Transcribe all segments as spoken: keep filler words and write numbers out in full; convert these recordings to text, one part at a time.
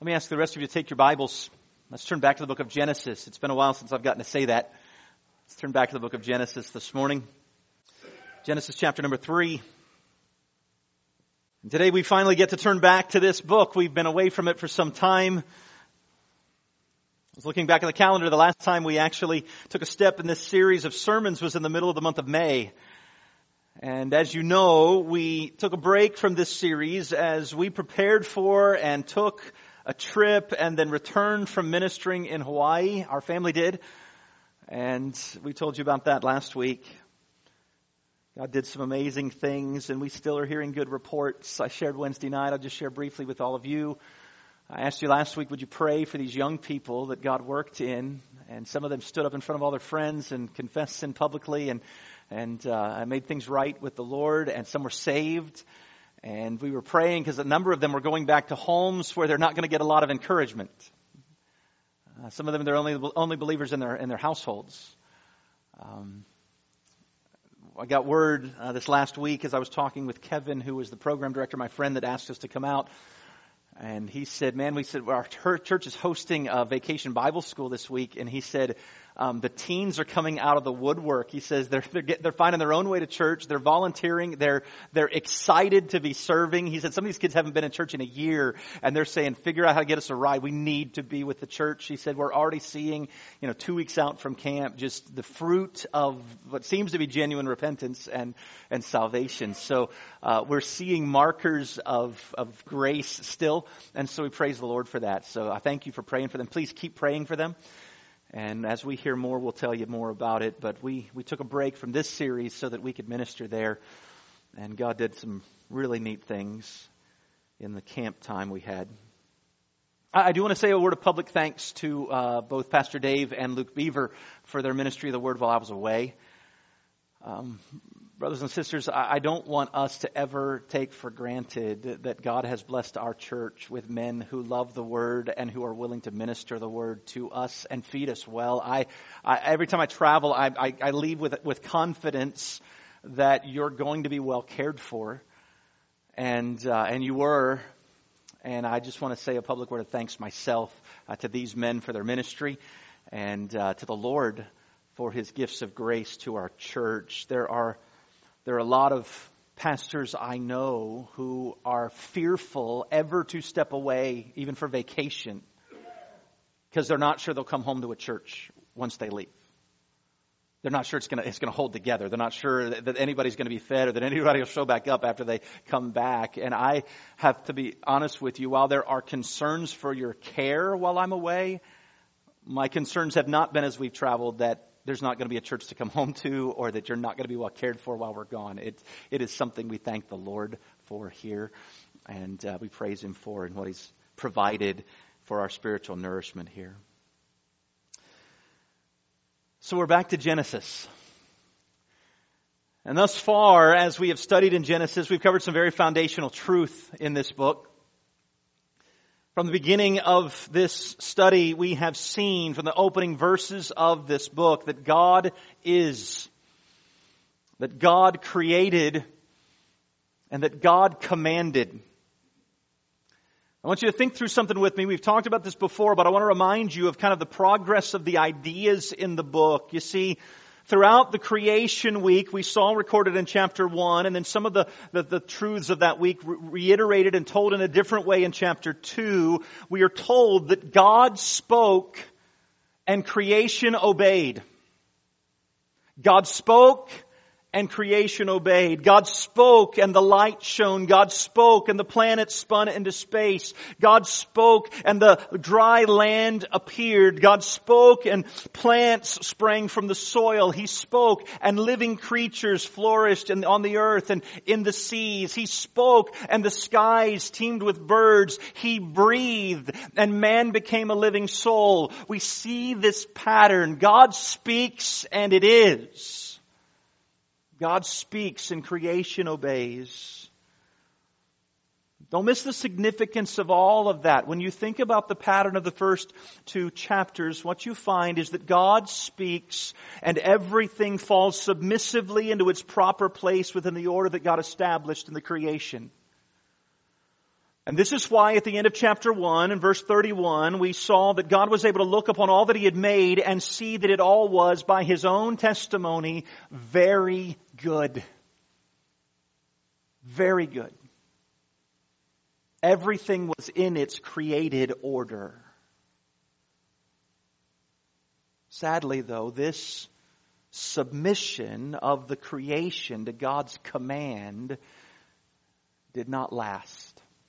Let me ask the rest of you to take your Bibles. Let's turn back to the book of Genesis. It's been a while since I've gotten to say that. Let's turn back to the book of Genesis this morning. Genesis chapter number three. And today we finally get to turn back to this book. We've been away from it for some time. I was looking back at the calendar. The last time we actually took a step in this series of sermons was in the middle of the month of May. And as you know, we took a break from this series as we prepared for and took a trip and then returned from ministering in Hawaii. Our family did. And we told you about that last week. God did some amazing things, and we still are hearing good reports. I shared Wednesday night. I'll just share briefly with all of you. I asked you last week, would you pray for these young people that God worked in? And some of them stood up in front of all their friends and confessed sin publicly, and and uh, I made things right with the Lord, and some were saved. And we were praying because a number of them were going back to homes where they're not going to get a lot of encouragement. Uh, some of them, they're only only believers in their in their households. Um, I got word uh, this last week as I was talking with Kevin, who was the program director, my friend that asked us to come out. And he said, man, we said, well, our church is hosting a vacation Bible school this week. And he said, um, the teens are coming out of the woodwork. He says they're, they're, get, they're finding their own way to church. They're volunteering. They're, they're excited to be serving. He said some of these kids haven't been in church in a year, and they're saying, figure out how to get us a ride. We need to be with the church. He said, we're already seeing, you know, two weeks out from camp, just the fruit of what seems to be genuine repentance and, and salvation. So, uh, we're seeing markers of, of grace still. And so we praise the Lord for that. So I thank you for praying for them. Please keep praying for them. And as we hear more, we'll tell you more about it. But we, we took a break from this series so that we could minister there. And God did some really neat things in the camp time we had. I, I do want to say a word of public thanks to uh, both Pastor Dave and Luke Beaver for their ministry of the Word while I was away. Um, brothers and sisters, I, I don't want us to ever take for granted that God has blessed our church with men who love the Word and who are willing to minister the Word to us and feed us well. I, I every time I travel, I, I, I leave with with confidence that you're going to be well cared for, and uh, and you were. And I just want to say a public word of thanks myself uh, to these men for their ministry, and uh, to the Lord for His gifts of grace to our church. There are there are a lot of pastors I know who are fearful ever to step away, even for vacation, because they're not sure they'll come home to a church once they leave. They're not sure it's going to it's going to hold together. They're not sure that, that anybody's going to be fed or that anybody will show back up after they come back. And I have to be honest with you, while there are concerns for your care while I'm away, my concerns have not been as we've traveled that there's not going to be a church to come home to, or that you're not going to be well cared for while we're gone. It, it is something we thank the Lord for here, and uh, we praise Him for and what He's provided for our spiritual nourishment here. So we're back to Genesis. And thus far, as we have studied in Genesis, we've covered some very foundational truth in this book. From the beginning of this study, we have seen from the opening verses of this book that God is, that God created, and that God commanded. I want you to think through something with me. We've talked about this before, but I want to remind you of kind of the progress of the ideas in the book. You see, throughout the creation week, we saw recorded in chapter one, and then some of the, the, the truths of that week re- reiterated and told in a different way in chapter two. We are told that God spoke and creation obeyed. God spoke and creation obeyed. God spoke and the light shone. God spoke and the planets spun into space. God spoke and the dry land appeared. God spoke and plants sprang from the soil. He spoke and living creatures flourished on the earth and in the seas. He spoke and the skies teemed with birds. He breathed and man became a living soul. We see this pattern. God speaks and it is. God speaks and creation obeys. Don't miss the significance of all of that. When you think about the pattern of the first two chapters, what you find is that God speaks and everything falls submissively into its proper place within the order that God established in the creation. And this is why at the end of chapter one and verse thirty-one, we saw that God was able to look upon all that He had made and see that it all was, by His own testimony, very good. Very good. Everything was in its created order. Sadly, though, this submission of the creation to God's command did not last.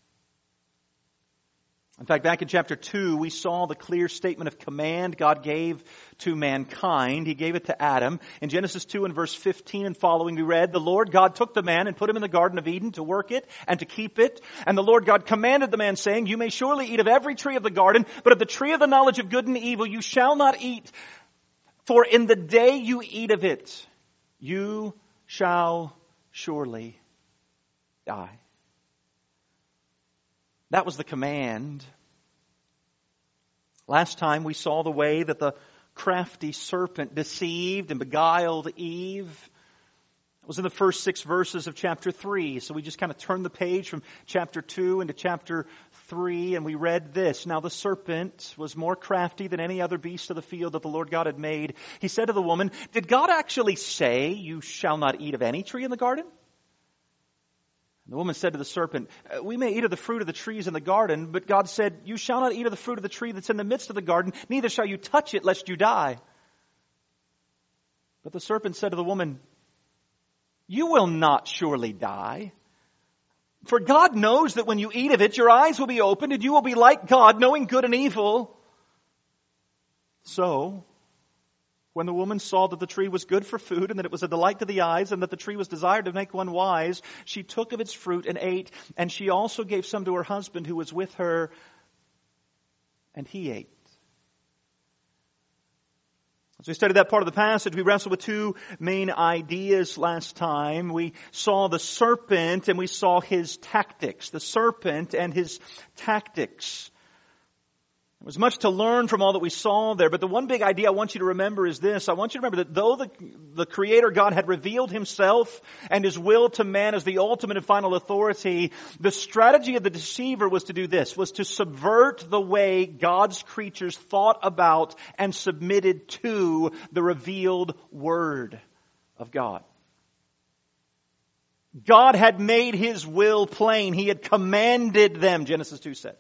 In fact, back in chapter two, we saw the clear statement of command God gave to mankind. He gave it to Adam. In Genesis two and verse fifteen and following, we read, "The Lord God took the man and put him in the Garden of Eden to work it and to keep it. And the Lord God commanded the man, saying, 'You may surely eat of every tree of the garden, but of the tree of the knowledge of good and evil you shall not eat. For in the day you eat of it, you shall surely die.'" That was the command. Last time we saw the way that the crafty serpent deceived and beguiled Eve. It was in the first six verses of chapter three. So we just kind of turned the page from chapter two into chapter three, and we read this. "Now the serpent was more crafty than any other beast of the field that the Lord God had made. He said to the woman, 'Did God actually say you shall not eat of any tree in the garden?' The woman said to the serpent, 'We may eat of the fruit of the trees in the garden, but God said, you shall not eat of the fruit of the tree that's in the midst of the garden, neither shall you touch it, lest you die.' But the serpent said to the woman, 'You will not surely die. For God knows that when you eat of it, your eyes will be opened, and you will be like God, knowing good and evil.' So, when the woman saw that the tree was good for food, and that it was a delight to the eyes, and that the tree was desired to make one wise, she took of its fruit and ate, and she also gave some to her husband who was with her, and he ate." As we studied that part of the passage, we wrestled with two main ideas last time. We saw the serpent and we saw his tactics. The serpent and his tactics. There was much to learn from all that we saw there, but the one big idea I want you to remember is this. I want you to remember that though the, the Creator God had revealed Himself and His will to man as the ultimate and final authority, the strategy of the deceiver was to do this, was to subvert the way God's creatures thought about and submitted to the revealed Word of God. God had made His will plain. He had commanded them, Genesis two said.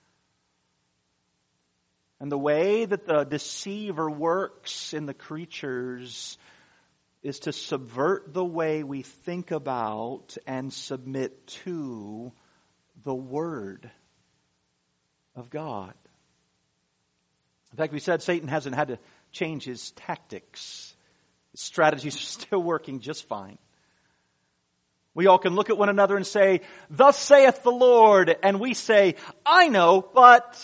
And the way that the deceiver works in the creatures is to subvert the way we think about and submit to the Word of God. In fact, we said Satan hasn't had to change his tactics. His strategies are still working just fine. We all can look at one another and say, "Thus saith the Lord," and we say, "I know, but..."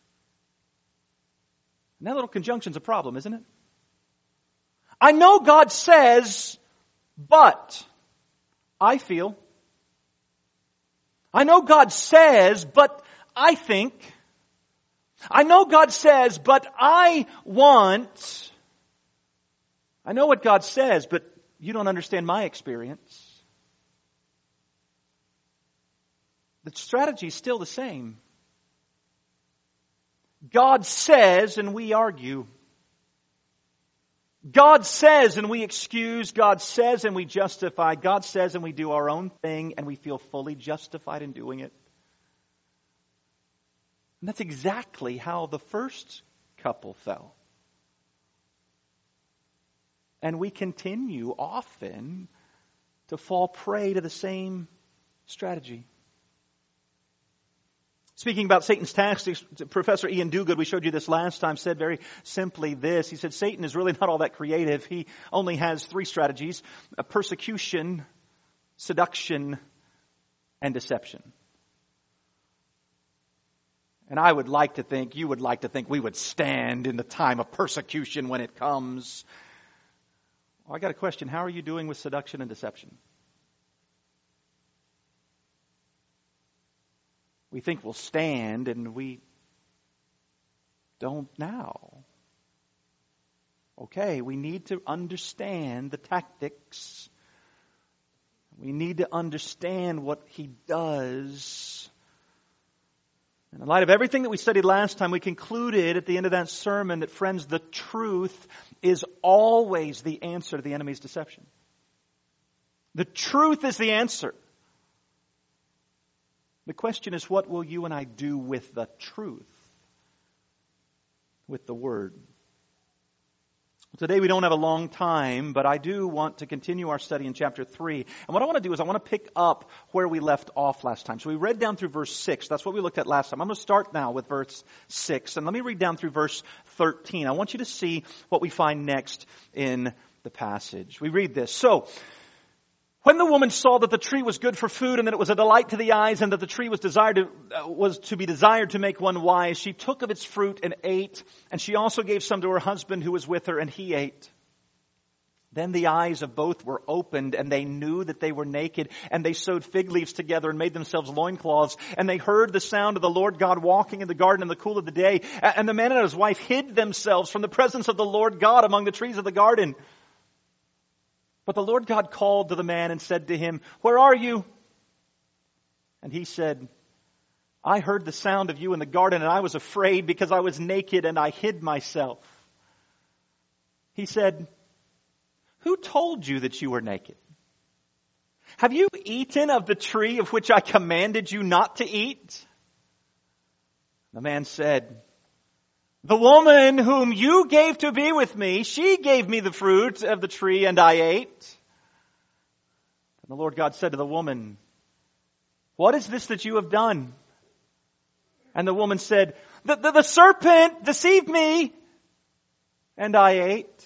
And that little conjunction's a problem, isn't it? I know God says, but I feel. I know God says, but I think. I know God says, but I want. I know what God says, but you don't understand my experience. The strategy is still the same. God says and we argue. God says and we excuse. God says and we justify. God says and we do our own thing and we feel fully justified in doing it. And that's exactly how the first couple fell. And we continue often to fall prey to the same strategy. Speaking about Satan's tactics, Professor Ian Duguid, we showed you this last time, said very simply this. He said Satan is really not all that creative. He only has three strategies: persecution, seduction, and deception. And I would like to think, you would like to think we would stand in the time of persecution when it comes. Well, I got a question. How are you doing with seduction and deception? We think we'll stand, and we don't now. Okay, we need to understand the tactics. We need to understand what he does. In light of everything that we studied last time, we concluded at the end of that sermon that, friends, the truth is always the answer to the enemy's deception. The truth is the answer. The question is, what will you and I do with the truth? With the Word. Today we don't have a long time, but I do want to continue our study in chapter three. And what I want to do is I want to pick up where we left off last time. So we read down through verse six. That's what we looked at last time. I'm going to start now with verse six. And let me read down through verse thirteen. I want you to see what we find next in the passage. We read this. So, when the woman saw that the tree was good for food and that it was a delight to the eyes and that the tree was desired to, uh, was to be desired to make one wise, she took of its fruit and ate, and she also gave some to her husband who was with her, and he ate. Then the eyes of both were opened, and they knew that they were naked, and they sewed fig leaves together and made themselves loincloths, and they heard the sound of the Lord God walking in the garden in the cool of the day. And the man and his wife hid themselves from the presence of the Lord God among the trees of the garden. But the Lord God called to the man and said to him, "Where are you?" And he said, "I heard the sound of you in the garden, and I was afraid because I was naked and I hid myself." He said, "Who told you that you were naked? Have you eaten of the tree of which I commanded you not to eat?" The man said, "The woman whom you gave to be with me, she gave me the fruit of the tree and I ate." And the Lord God said to the woman, "What is this that you have done?" And the woman said, the, the, the serpent deceived me and I ate."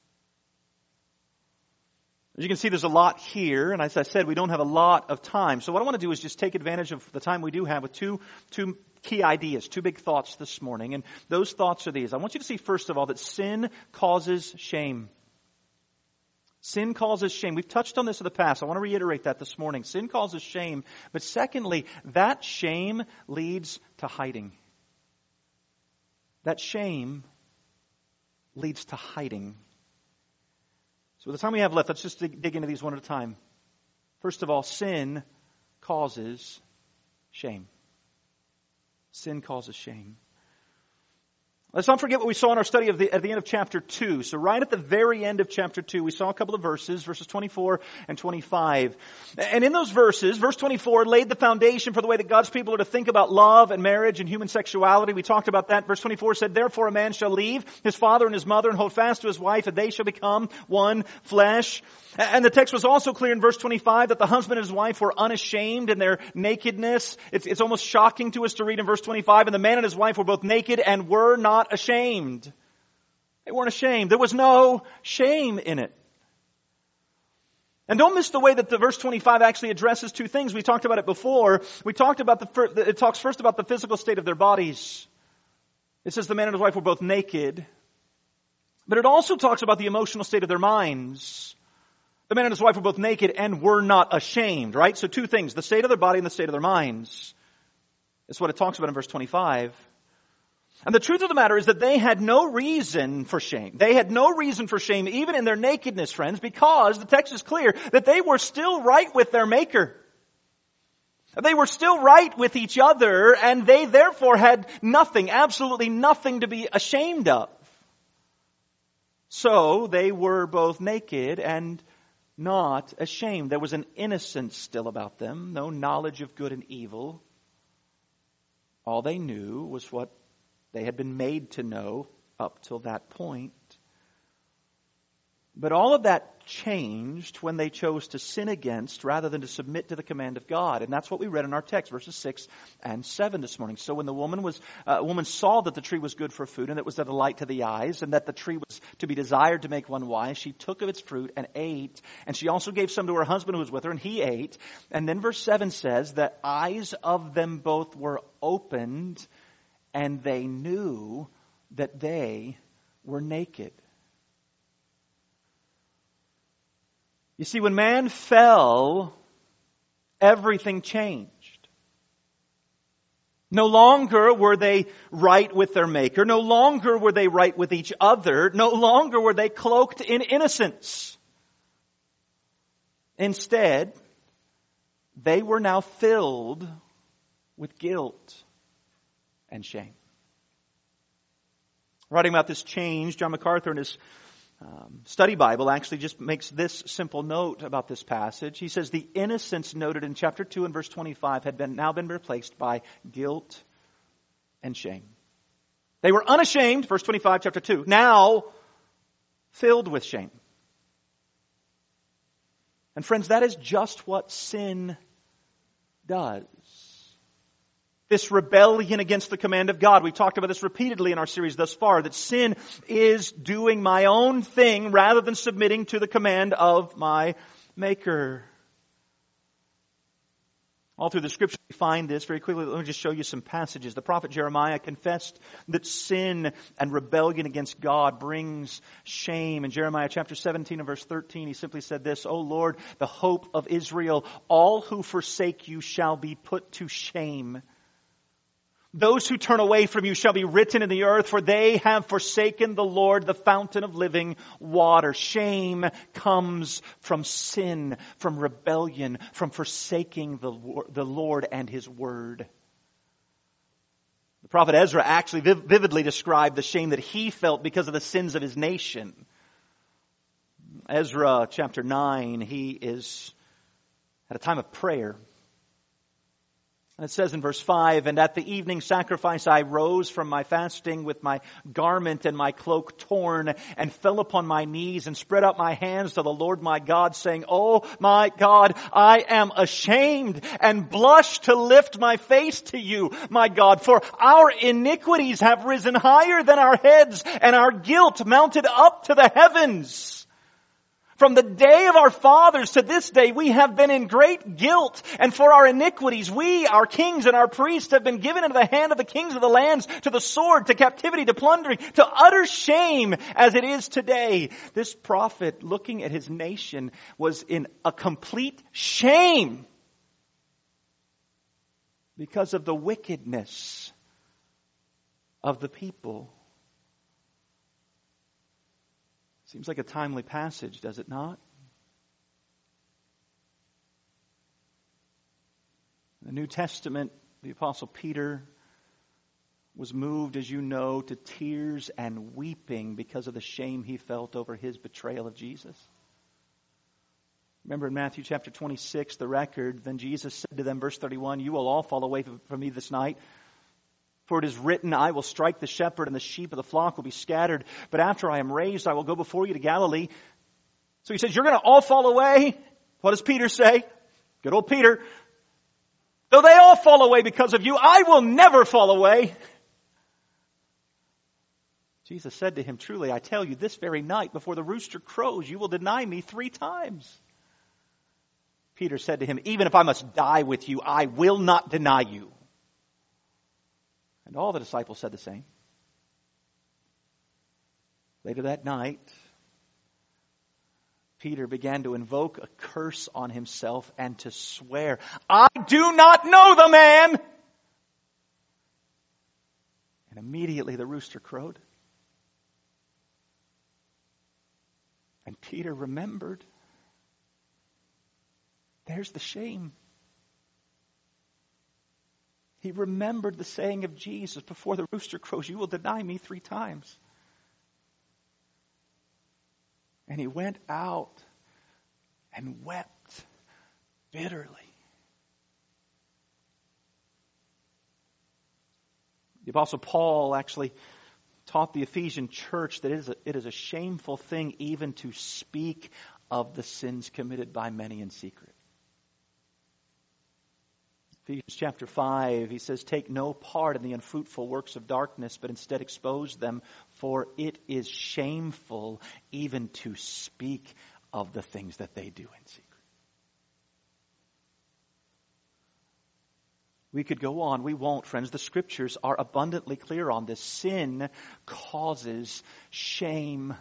As you can see, there's a lot here. And as I said, we don't have a lot of time. So what I want to do is just take advantage of the time we do have with two, two key ideas, two big thoughts this morning. And those thoughts are these. I want you to see, first of all, that sin causes shame. Sin causes shame. We've touched on this in the past. I want to reiterate that this morning. Sin causes shame. But secondly, that shame leads to hiding. That shame leads to hiding. So with the time we have left, let's just dig, dig into these one at a time. First of all, sin causes shame. Sin causes shame. Let's not forget what we saw in our study of the, at the end of chapter two. So right at the very end of chapter two, we saw a couple of verses, verses twenty-four and twenty-five. And in those verses, verse twenty-four laid the foundation for the way that God's people are to think about love and marriage and human sexuality. We talked about that. Verse twenty-four said, "Therefore a man shall leave his father and his mother and hold fast to his wife, and they shall become one flesh." And the text was also clear in verse twenty-five that the husband and his wife were unashamed in their nakedness. It's, it's almost shocking to us to read in verse twenty-five, "And the man and his wife were both naked and were not ashamed." They weren't ashamed. There was no shame in it. And don't miss the way that the verse twenty-five actually addresses two things. We talked about it before. We talked about the, it talks first about the physical state of their bodies. It says the man and his wife were both naked. But it also talks about the emotional state of their minds. The man and his wife were both naked and were not ashamed, right? So two things, the state of their body and the state of their minds. That's what it talks about in verse twenty-five. And the truth of the matter is that they had no reason for shame. They had no reason for shame even in their nakedness, friends, because the text is clear that they were still right with their Maker. They were still right with each other, and they therefore had nothing, absolutely nothing to be ashamed of. So they were both naked and not ashamed. There was an innocence still about them, no knowledge of good and evil. All they knew was what they had been made to know up till that point. But all of that changed when they chose to sin against rather than to submit to the command of God. And that's what we read in our text, verses six and seven this morning. So when the woman was, uh, woman saw that the tree was good for food and it was a delight to the eyes and that the tree was to be desired to make one wise, she took of its fruit and ate. And she also gave some to her husband who was with her, and he ate. And then verse seven says that eyes of them both were opened, and they knew that they were naked. You see, when man fell, everything changed. No longer were they right with their Maker. No longer were they right with each other. No longer were they cloaked in innocence. Instead, they were now filled with guilt. and shame. Writing about this change, John MacArthur in his um, study Bible actually just makes this simple note about this passage. He says, the innocence noted in chapter two and verse twenty-five had been now been replaced by guilt and shame. They were unashamed, verse twenty-five, chapter two, now filled with shame. And friends, that is just what sin does. This rebellion against the command of God. We talked about this repeatedly in our series thus far, that sin is doing my own thing rather than submitting to the command of my Maker. All through the Scripture we find this very quickly. Let me just show you some passages. The prophet Jeremiah confessed that sin and rebellion against God brings shame. In Jeremiah chapter seventeen and verse thirteen, he simply said this, O Lord, the hope of Israel, all who forsake you shall be put to shame. Those who turn away from you shall be written in the earth, for they have forsaken the Lord, the fountain of living water. Shame comes from sin, from rebellion, from forsaking the, the Lord and His Word. The prophet Ezra actually viv- vividly described the shame that he felt because of the sins of his nation. Ezra chapter nine, he is at a time of prayer. And it says in verse five, and at the evening sacrifice I rose from my fasting with my garment and my cloak torn and fell upon my knees and spread out my hands to the Lord my God, saying, Oh my God, I am ashamed and blush to lift my face to you, my God, for our iniquities have risen higher than our heads and our guilt mounted up to the heavens. From the day of our fathers to this day, we have been in great guilt. And for our iniquities, we, our kings and our priests, have been given into the hand of the kings of the lands, to the sword, to captivity, to plundering, to utter shame as it is today. This prophet, looking at his nation, was in a complete shame because of the wickedness of the people. Seems like a timely passage, does it not? In the New Testament, the Apostle Peter was moved, as you know, to tears and weeping because of the shame he felt over his betrayal of Jesus. Remember in Matthew chapter twenty-six, the record, then Jesus said to them, verse thirty-one, You will all fall away from me this night. For it is written, I will strike the shepherd and the sheep of the flock will be scattered. But after I am raised, I will go before you to Galilee. So he says, you're going to all fall away. What does Peter say? Good old Peter. Though they all fall away because of you, I will never fall away. Jesus said to him, Truly, I tell you, this very night before the rooster crows, you will deny me three times. Peter said to him, Even if I must die with you, I will not deny you. And all the disciples said the same. Later that night, Peter began to invoke a curse on himself and to swear, I do not know the man. And immediately the rooster crowed. And Peter remembered. There's the shame. He remembered the saying of Jesus, before the rooster crows, you will deny me three times. And he went out and wept bitterly. The Apostle Paul actually taught the Ephesian church that it is a, it is a shameful thing even to speak of the sins committed by many in secret. Ephesians chapter five, he says, Take no part in the unfruitful works of darkness, but instead expose them, for it is shameful even to speak of the things that they do in secret. We could go on. We won't, friends. The Scriptures are abundantly clear on this. Sin causes shame.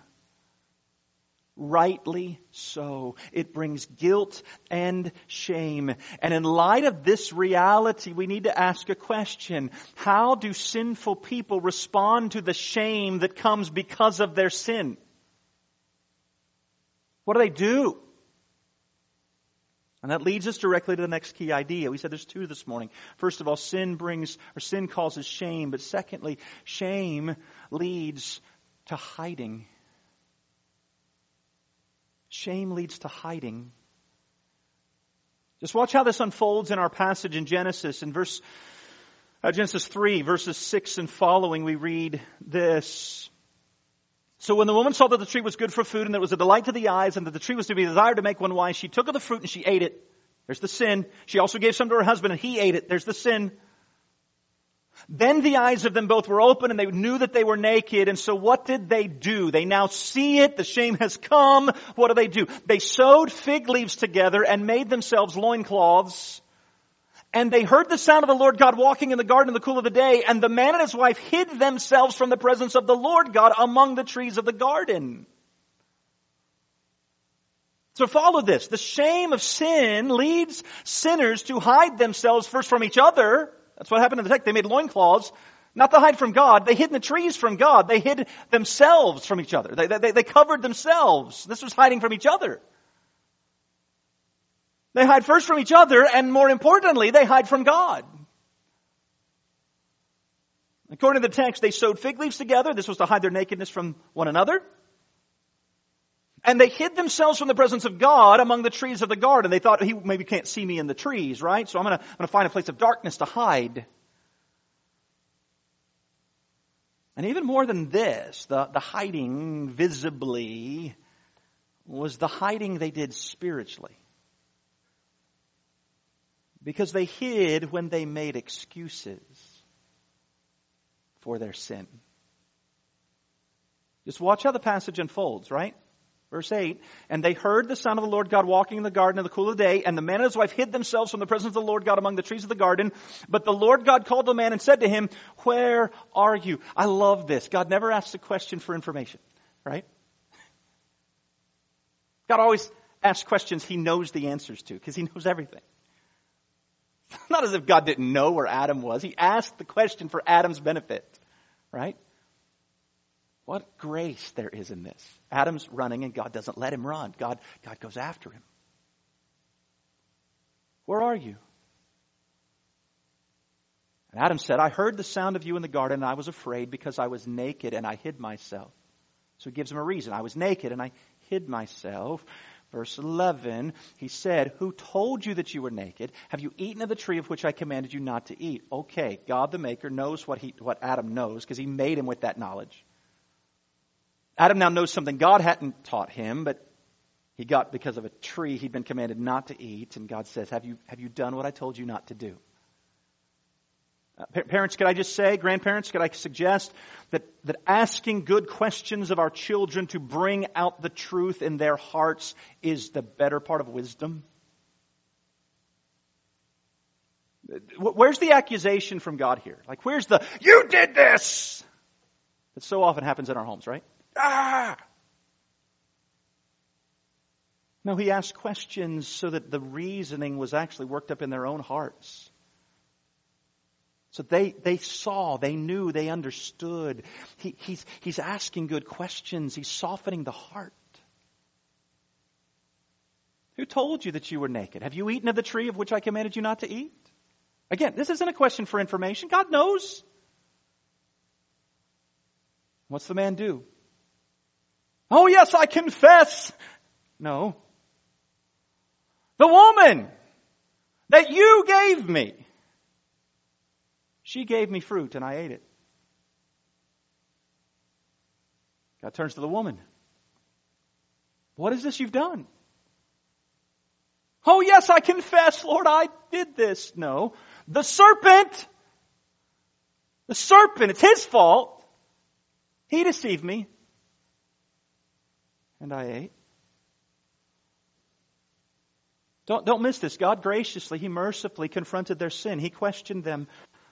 Rightly so. It brings guilt and shame. And in light of this reality, we need to ask a question. How do sinful people respond to the shame that comes because of their sin? What do they do? And that leads us directly to the next key idea. We said there's two this morning. First of all, sin brings, or sin causes shame. But secondly, shame leads to hiding. Shame leads to hiding. Just watch how this unfolds in our passage in Genesis. In verse uh, Genesis three, verses six and following, we read this. So when the woman saw that the tree was good for food, and that it was a delight to the eyes, and that the tree was to be desired to make one wise, she took of the fruit and she ate it. There's the sin. She also gave some to her husband, and he ate it. There's the sin. Then the eyes of them both were open, and they knew that they were naked. And so what did they do? They now see it. The shame has come. What do they do? They sewed fig leaves together and made themselves loincloths. And they heard the sound of the Lord God walking in the garden in the cool of the day. And the man and his wife hid themselves from the presence of the Lord God among the trees of the garden. So follow this. The shame of sin leads sinners to hide themselves first from each other. That's what happened in the text. They made loincloths, not to hide from God. They hid in the trees from God. They hid themselves from each other. They, they, they covered themselves. This was hiding from each other. They hide first from each other, and more importantly, they hide from God. According to the text, they sewed fig leaves together. This was to hide their nakedness from one another. And they hid themselves from the presence of God among the trees of the garden. They thought, he maybe can't see me in the trees, right? So I'm going to, I'm going to find a place of darkness to hide. And even more than this, the, the hiding visibly was the hiding they did spiritually. Because they hid when they made excuses for their sin. Just watch how the passage unfolds, right? Verse eight, and they heard the sound of the Lord God walking in the garden in the cool of the day, and the man and his wife hid themselves from the presence of the Lord God among the trees of the garden. But the Lord God called the man and said to him, where are you? I love this. God never asks a question for information, right? God always asks questions he knows the answers to, because he knows everything. Not as if God didn't know where Adam was. He asked the question for Adam's benefit, right? What grace there is in this. Adam's running and God doesn't let him run. God, God goes after him. Where are you? And Adam said, I heard the sound of you in the garden and I was afraid because I was naked and I hid myself. So he gives him a reason. I was naked and I hid myself. Verse eleven, he said, who told you that you were naked? Have you eaten of the tree of which I commanded you not to eat? Okay, God the Maker knows what he, what Adam knows because he made him with that knowledge. Adam now knows something God hadn't taught him, but he got because of a tree he'd been commanded not to eat. And God says, have you, have you done what I told you not to do? Uh, parents, could I just say, grandparents, could I suggest that, that asking good questions of our children to bring out the truth in their hearts is the better part of wisdom? Where's the accusation from God here? Like, where's the, you did this? That so often happens in our homes, right? Ah! No, he asked questions so that the reasoning was actually worked up in their own hearts. So they, they saw, they knew, they understood. He, he's, he's asking good questions. He's softening the heart. Who told you that you were naked? Have you eaten of the tree of which I commanded you not to eat? Again, this isn't a question for information. God knows. What's the man do? Oh, yes, I confess. No. The woman that you gave me, she gave me fruit and I ate it. God turns to the woman. What is this you've done? Oh, yes, I confess, Lord, I did this. No. The serpent. The serpent, it's his fault. He deceived me. And I ate. Don't, don't miss this. God graciously, He mercifully confronted their sin. He questioned them.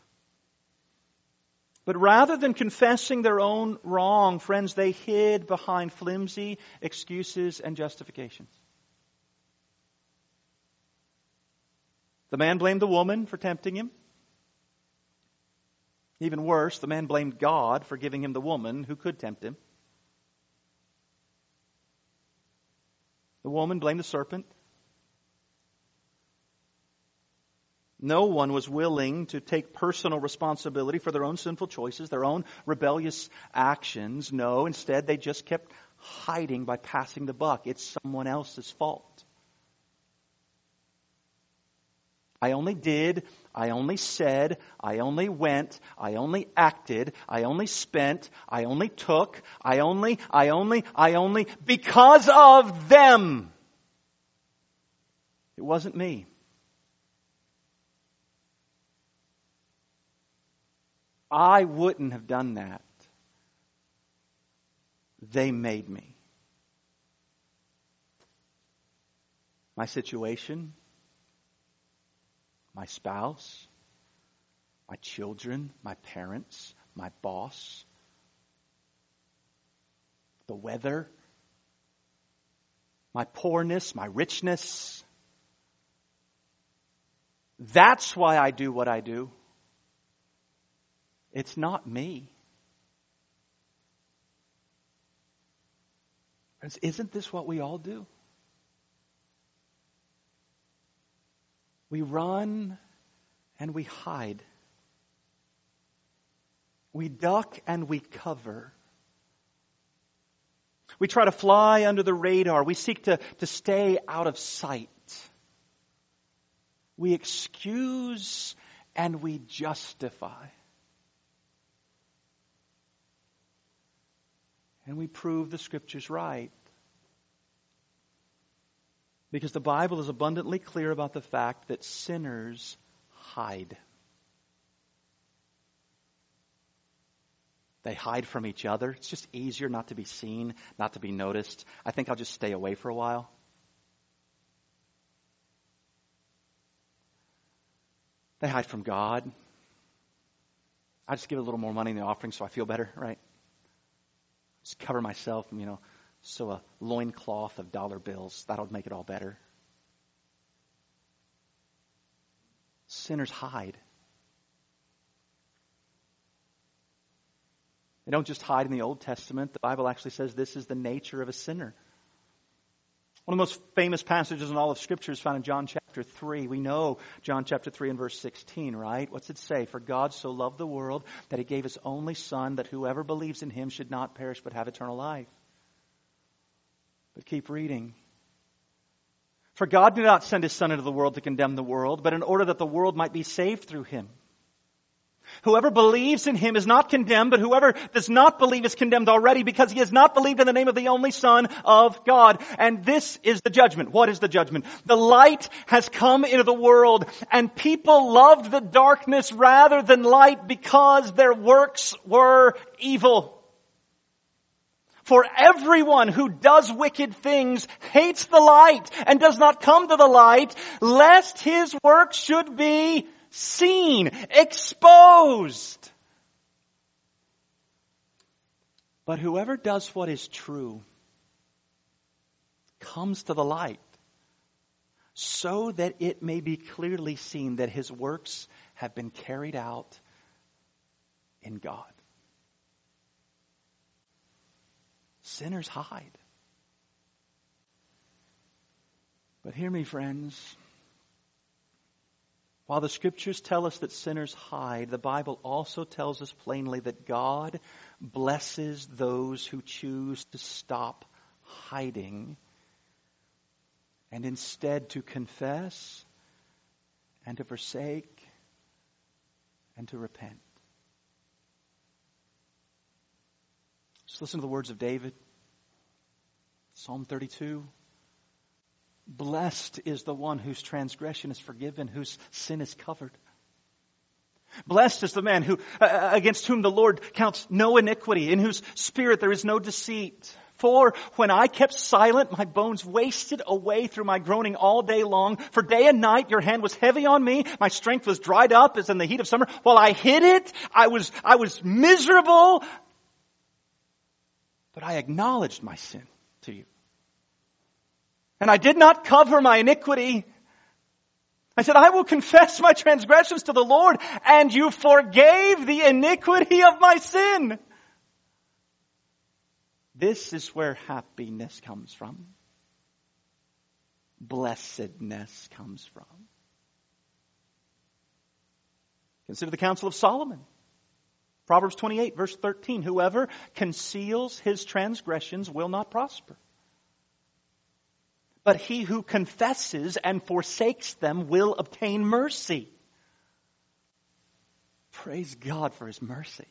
But rather than confessing their own wrong, friends, they hid behind flimsy excuses and justifications. The man blamed the woman for tempting him. Even worse, the man blamed God for giving him the woman who could tempt him. The woman blamed the serpent. No one was willing to take personal responsibility for their own sinful choices, their own rebellious actions. No, instead they just kept hiding by passing the buck. It's someone else's fault. I only did, I only said, I only went, I only acted, I only spent, I only took, I only, I only, I only, because of them. It wasn't me. I wouldn't have done that. They made me. My situation, my spouse, my children, my parents, my boss, the weather, my poorness, my richness. That's why I do what I do. It's not me. Friends, isn't this what we all do? We run and we hide. We duck and we cover. We try to fly under the radar. We seek to, to stay out of sight. We excuse and we justify. And we prove the Scriptures right. Because the Bible is abundantly clear about the fact that sinners hide. They hide from each other. It's just easier not to be seen, not to be noticed. I think I'll just stay away for a while. They hide from God. I just give a little more money in the offering so I feel better, right? Just cover myself, you know, sew a loincloth of dollar bills. That'll make it all better. Sinners hide. They don't just hide in the Old Testament. The Bible actually says this is the nature of a sinner. One of the most famous passages in all of Scripture is found in John chapter three. We know John chapter three and verse sixteen, right? What's it say? For God so loved the world that He gave His only Son, that whoever believes in Him should not perish but have eternal life. But keep reading. For God did not send His Son into the world to condemn the world, but in order that the world might be saved through Him. Whoever believes in Him is not condemned, but whoever does not believe is condemned already because he has not believed in the name of the only Son of God. And this is the judgment. What is the judgment? The light has come into the world, and people loved the darkness rather than light because their works were evil. For everyone who does wicked things hates the light and does not come to the light, lest his works should be seen, exposed. But whoever does what is true comes to the light, so that it may be clearly seen that his works have been carried out in God. Sinners hide. But hear me, friends. While the Scriptures tell us that sinners hide, the Bible also tells us plainly that God blesses those who choose to stop hiding and instead to confess and to forsake and to repent. Just listen to the words of David. Psalm thirty-two. Blessed is the one whose transgression is forgiven, whose sin is covered. Blessed is the man who, uh, against whom the Lord counts no iniquity, in whose spirit there is no deceit. For when I kept silent, my bones wasted away through my groaning all day long. For day and night your hand was heavy on me. My strength was dried up as in the heat of summer. While I hid it, I was, I was miserable. But I acknowledged my sin to you. And I did not cover my iniquity. I said, I will confess my transgressions to the Lord, and you forgave the iniquity of my sin. This is where happiness comes from. Blessedness comes from. Consider the counsel of Solomon. Proverbs twenty-eight, verse thirteen. Whoever conceals his transgressions will not prosper. But he who confesses and forsakes them will obtain mercy. Praise God for His mercy.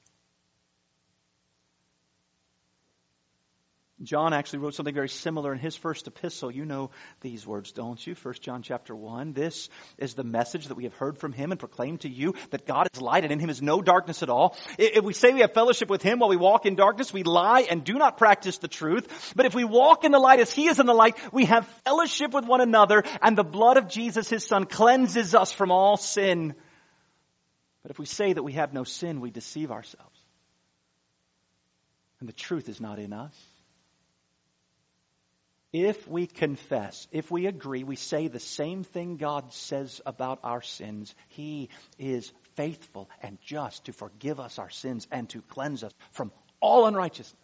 John actually wrote something very similar in his first epistle. You know these words, don't you? First John chapter one. This is the message that we have heard from Him and proclaimed to you, that God is light and in Him is no darkness at all. If we say we have fellowship with Him while we walk in darkness, we lie and do not practice the truth. But if we walk in the light as He is in the light, we have fellowship with one another, and the blood of Jesus, His Son, cleanses us from all sin. But if we say that we have no sin, we deceive ourselves, and the truth is not in us. If we confess, if we agree, we say the same thing God says about our sins, He is faithful and just to forgive us our sins and to cleanse us from all unrighteousness.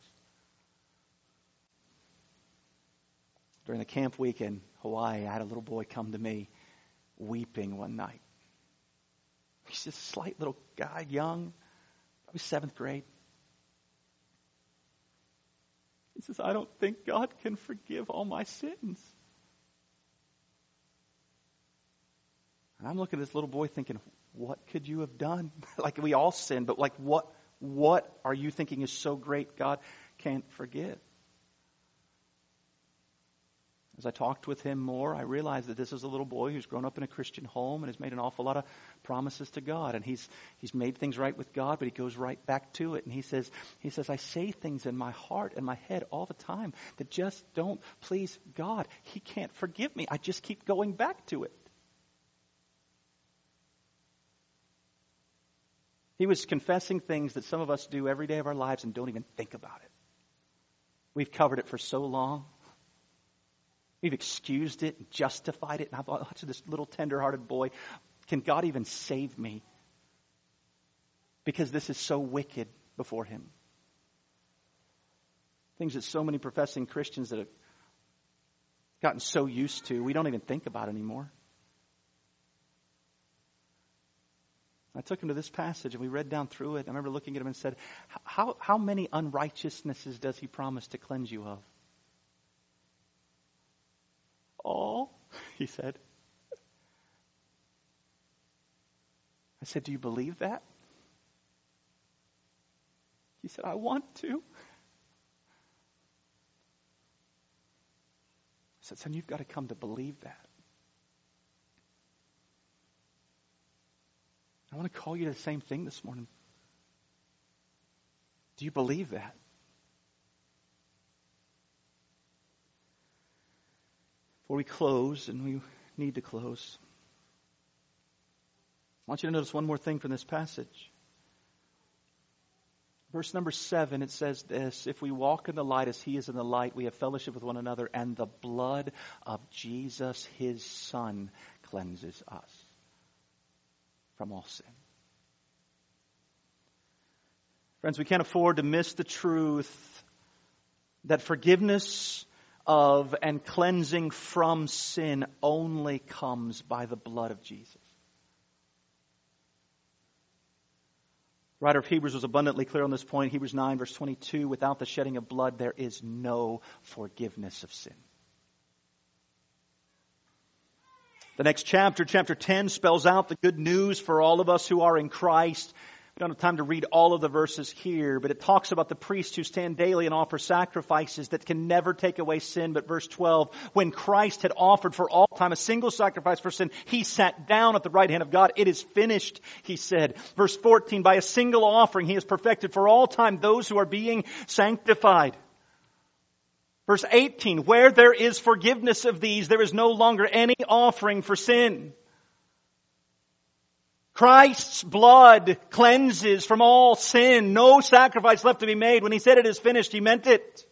During the camp week in Hawaii, I had a little boy come to me weeping one night. He's just a slight little guy, young, probably seventh grade. He says, I don't think God can forgive all my sins. And I'm looking at this little boy thinking, what could you have done? Like we all sin, but like what, what are you thinking is so great God can't forgive? As I talked with him more, I realized that this is a little boy who's grown up in a Christian home and has made an awful lot of promises to God. And he's he's made things right with God, but he goes right back to it. And he says, he says, I say things in my heart and my head all the time that just don't please God. He can't forgive me. I just keep going back to it. He was confessing things that some of us do every day of our lives and don't even think about it. We've covered it for so long. We've excused it and justified it. And I thought, to this little tender-hearted boy, can God even save me? Because this is so wicked before Him. Things that so many professing Christians that have gotten so used to, we don't even think about anymore. I took him to this passage and we read down through it. I remember looking at him and said, how, how many unrighteousnesses does He promise to cleanse you of? All, he said. I said, do you believe that? He said, I want to. I said, son, you've got to come to believe that. I want to call you to the same thing this morning. Do you believe that? Before we close, and we need to close, I want you to notice one more thing from this passage. Verse number seven, it says this, if we walk in the light as He is in the light, we have fellowship with one another, and the blood of Jesus, His Son, cleanses us from all sin. Friends, we can't afford to miss the truth that forgiveness of and cleansing from sin only comes by the blood of Jesus. The writer of Hebrews was abundantly clear on this point. Hebrews nine, verse twenty-two, without the shedding of blood, there is no forgiveness of sin. The next chapter, chapter ten, spells out the good news for all of us who are in Christ. We don't have time to read all of the verses here, but it talks about the priests who stand daily and offer sacrifices that can never take away sin. But verse twelve, when Christ had offered for all time a single sacrifice for sin, He sat down at the right hand of God. It is finished, He said. Verse fourteen, by a single offering He has perfected for all time those who are being sanctified. Verse eighteen, where there is forgiveness of these, there is no longer any offering for sin. Christ's blood cleanses from all sin. No sacrifice left to be made. When He said it is finished, He meant it.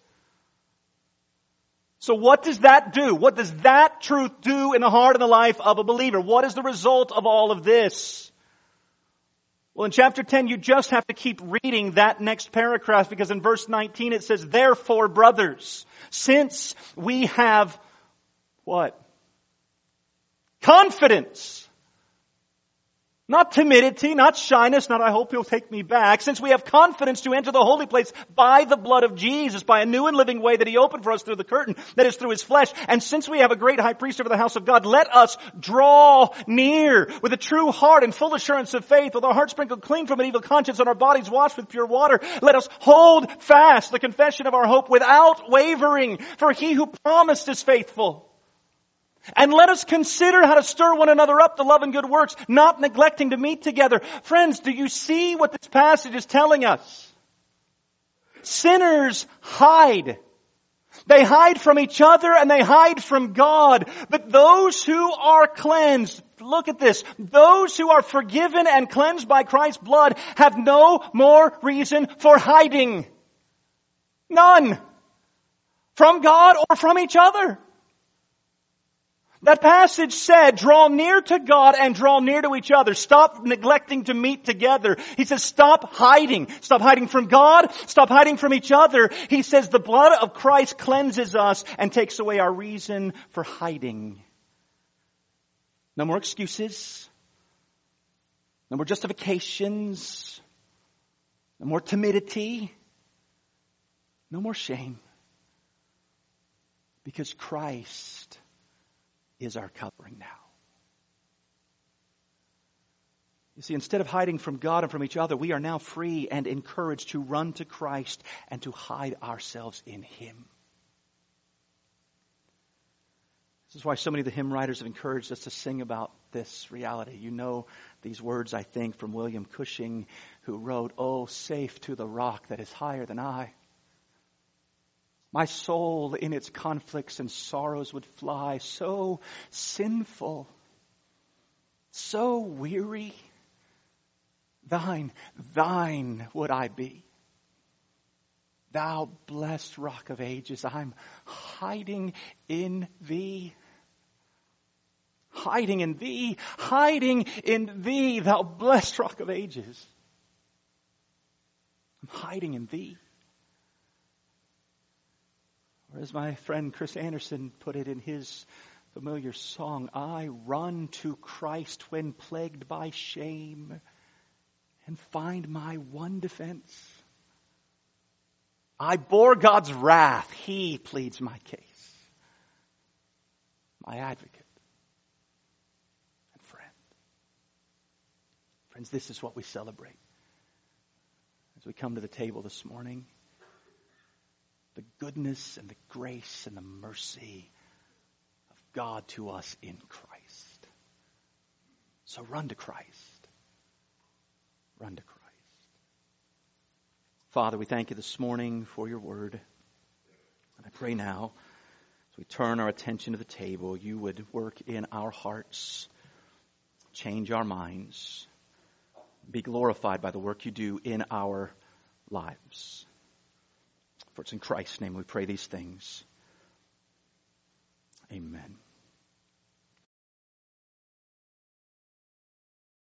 So what does that do? What does that truth do in the heart and the life of a believer? What is the result of all of this? Well, in chapter ten, you just have to keep reading that next paragraph, because in verse nineteen it says, therefore, brothers, since we have what? Confidence Not timidity, not shyness, not I hope He'll take me back. Since we have confidence to enter the holy place by the blood of Jesus, by a new and living way that He opened for us through the curtain, that is through His flesh. And since we have a great high priest over the house of God, let us draw near with a true heart and full assurance of faith, with our hearts sprinkled clean from an evil conscience and our bodies washed with pure water. Let us hold fast the confession of our hope without wavering, for He who promised is faithful. And let us consider how to stir one another up to love and good works, not neglecting to meet together. Friends, do you see what this passage is telling us? Sinners hide. They hide from each other and they hide from God. But those who are cleansed, look at this, those who are forgiven and cleansed by Christ's blood have no more reason for hiding. None. From God or from each other. That passage said, draw near to God and draw near to each other. Stop neglecting to meet together. He says, stop hiding. Stop hiding from God. Stop hiding from each other. He says, the blood of Christ cleanses us and takes away our reason for hiding. No more excuses. No more justifications. No more timidity. No more shame. Because Christ is our covering now. You see, instead of hiding from God and from each other, we are now free and encouraged to run to Christ and to hide ourselves in Him. This is why so many of the hymn writers have encouraged us to sing about this reality. You know these words, I think, from William Cushing, who wrote, "Oh, safe to the rock that is higher than I. My soul in its conflicts and sorrows would fly, so sinful, so weary. Thine, thine would I be. Thou blessed rock of ages, I'm hiding in Thee. Hiding in Thee, hiding in Thee, Thou blessed rock of ages. I'm hiding in Thee." Or as my friend Chris Anderson put it in his familiar song, I run to Christ when plagued by shame and find my one defense. I bore God's wrath. He pleads my case. My advocate and friend. Friends, this is what we celebrate as we come to the table this morning. The goodness and the grace and the mercy of God to us in Christ. So run to Christ. Run to Christ. Father, we thank You this morning for Your word. And I pray now, as we turn our attention to the table, You would work in our hearts, change our minds, be glorified by the work You do in our lives. For it's in Christ's name we pray these things. Amen.